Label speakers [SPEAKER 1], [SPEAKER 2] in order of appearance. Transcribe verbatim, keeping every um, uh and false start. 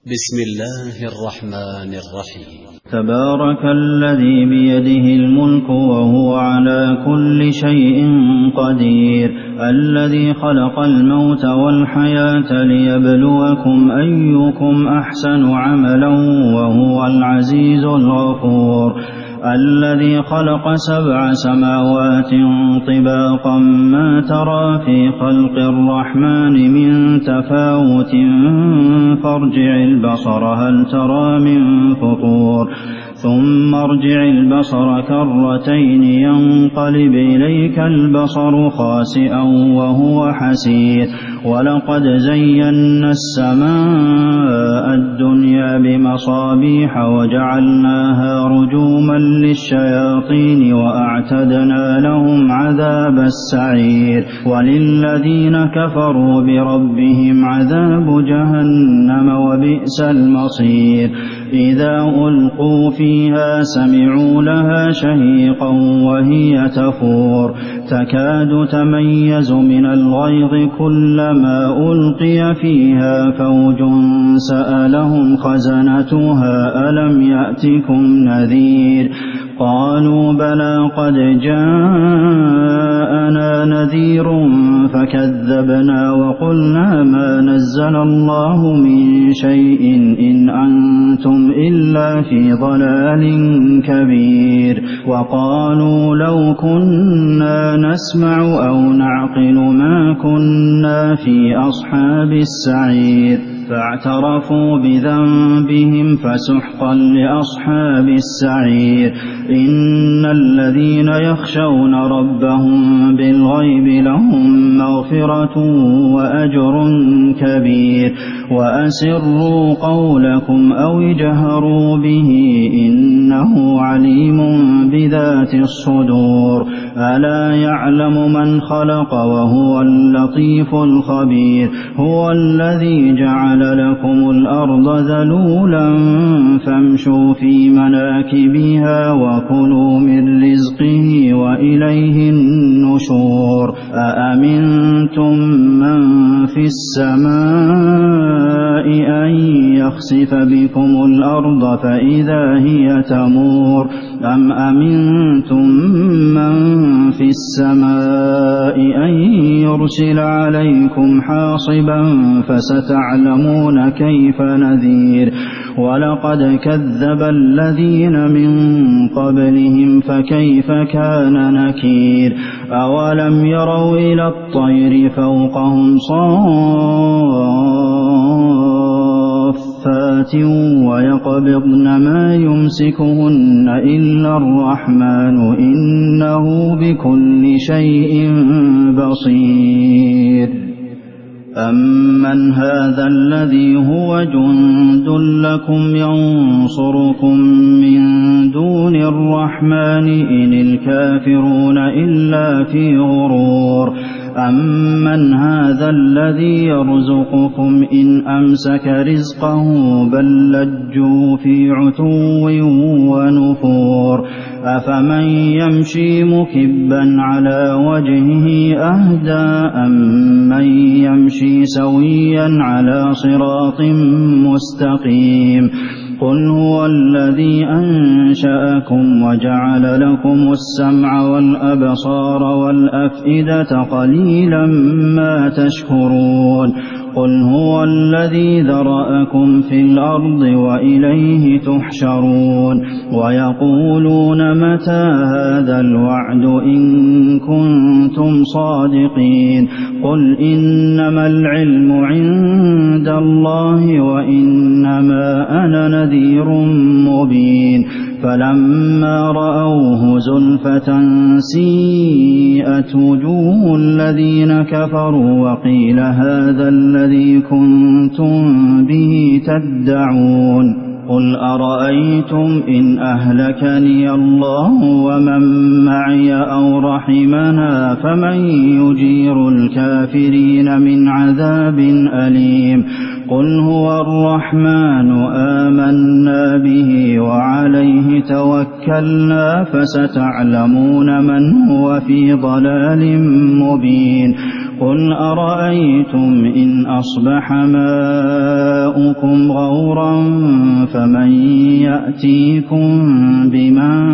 [SPEAKER 1] بسم الله الرحمن الرحيم.
[SPEAKER 2] تبارك الذي بيده الملك وهو على كل شيء قدير، الذي خلق الموت والحياة ليبلوكم أيكم أحسن عملا وهو العزيز الغفور، الذي خلق سبع سماوات طباقا ما ترى في خلق الرحمن من تفاوت فارجع البصر هل ترى من فطور، ثم ارجع البصر كرتين ينقلب إليك البصر خاسئا وهو حسير، ولقد زينا السماء الدنيا بمصابيح وجعلناها رجوما للشياطين وأعتدنا لهم عذاب السعير، وللذين كفروا بربهم عذاب جهنم وبئس المصير. إذا ألقوا فيها سمعوا لها شهيقا وهي تفور تكاد تميز من الغيظ كلما ألقي فيها فوج سألهم خزنتها ألم يأتكم نذير، قالوا بلى قد جاءنا نذير فكذبنا وقلنا ما نزل الله من شيء إن أنتم إلا في ضلال كبير، وقالوا لو كنا نسمع أو نعقل ما كنا في أصحاب السعير، فاعترفوا بذنبهم فسحقا لأصحاب السعير. إن الذين يخشون ربهم بالغيب لهم مغفرة وأجر كبير، وأسروا قولكم أو اجهروا به إنه عليم بذات الصدور، ألا يعلم من خلق وهو اللطيف الخبير. هو الذي جعل لكم الأرض ذلولا فامشوا في مناكبها وكلوا من رزقه وإليه النشور. أأمنتم من في السماء أن يخسف بكم الأرض فإذا هي تمور، أم أمنتم من في السماء أن يرسل عليكم حاصبا فستعلمون كيف نذير. ولقد كذب الذين من قبلهم فكيف كان نكير. أولم يروا إلى الطير فوقهم صافات ويقبضن ما يمسكهن إلا الرحمن إنه بكل شيء بصير. أمن هذا الذي هو جند لكم ينصركم من دون الرحمن إن الكافرون إلا في غرور. أمن هذا الذي يرزقكم إن أمسك رزقه بل لجوا في عتو ونفور. أفمن يمشي مكبا على وجهه أهدى أمن يمشي سويا على صراط مستقيم. قل هو الذي أنشأكم وجعل لكم السمع والأبصار والأفئدة قليلا ما تشكرون. قل هو الذي ذرأكم في الأرض وإليه تحشرون. ويقولون متى هذا الوعد إن كنتم صادقين. قل إنما العلم عند الله وإنما أنا نذير مبين. فلما رأوه زلفة سيئت وجوه الذين كفروا وقيل هذا الذي كنتم به تدعون. قل أرأيتم إن أهلكني الله ومن معي أو رحمنا فمن يجير الكافرين من عذاب أليم. قل هو الرحمن آمنا به وعليه توكلنا فستعلمون من هو في ضلال مبين. قُلْ أَرَأَيْتُمْ إِنْ أَصْبَحَ مَاؤُكُمْ غَوْرًا فَمَن يَأْتِيكُم بِمَاءٍ